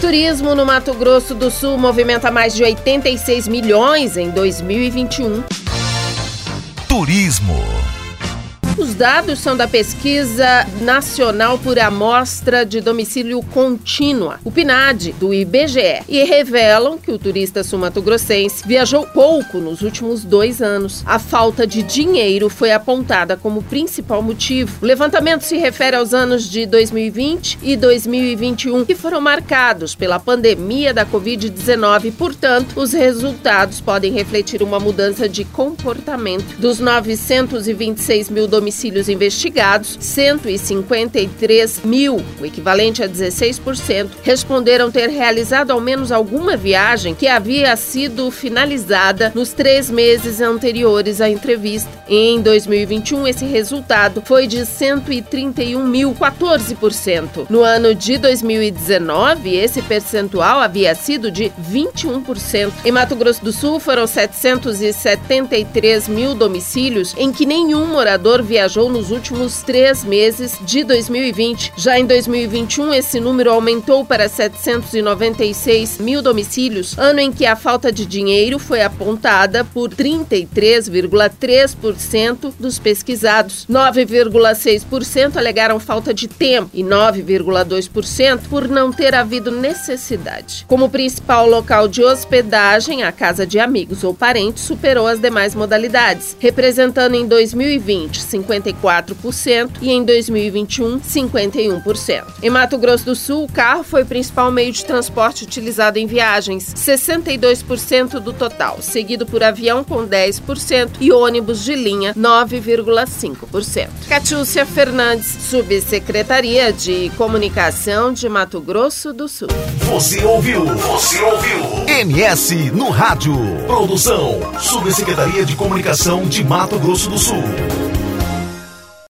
Turismo no Mato Grosso do Sul movimenta mais de 86 milhões em 2021. Turismo. Os dados são da Pesquisa Nacional por Amostra de Domicílio Contínua, o PNAD, do IBGE, e revelam que o turista sul-mato-grossense viajou pouco nos últimos 2 anos. A falta de dinheiro foi apontada como principal motivo. O levantamento se refere aos anos de 2020 e 2021, que foram marcados pela pandemia da Covid-19. Portanto, os resultados podem refletir uma mudança de comportamento. Dos 926 mil domicílios investigados, 153 mil, o equivalente a 16%, responderam ter realizado ao menos alguma viagem que havia sido finalizada nos 3 meses anteriores à entrevista. Em 2021, esse resultado foi de 131 mil, 14%. No ano de 2019, esse percentual havia sido de 21%. Em Mato Grosso do Sul, foram 773 mil domicílios em que nenhum morador viajou nos últimos 3 meses de 2020. Já em 2021, esse número aumentou para 796 mil domicílios, ano em que a falta de dinheiro foi apontada por 33,3% dos pesquisados. 9,6% alegaram falta de tempo e 9,2% por não ter havido necessidade. Como principal local de hospedagem, a casa de amigos ou parentes superou as demais modalidades, representando em 2020 54% e em 2021, 51%. Em Mato Grosso do Sul, o carro foi o principal meio de transporte utilizado em viagens, 62% do total, seguido por avião com 10% e ônibus de linha, 9,5%. Catiúcia Fernandes, Subsecretaria de Comunicação de Mato Grosso do Sul. Você ouviu? MS no rádio. Produção, Subsecretaria de Comunicação de Mato Grosso do Sul.